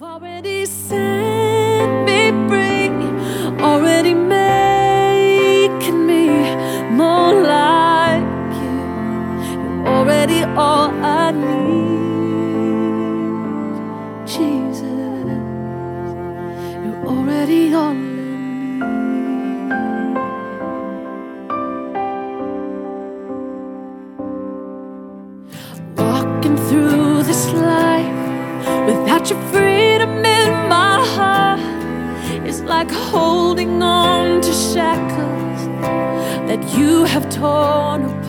already set me free, already making me more like you. You're already all I need, Jesus. You're already all I need. Walking through this life without your freedom in my heart is like holding on to shackles that you have torn apart.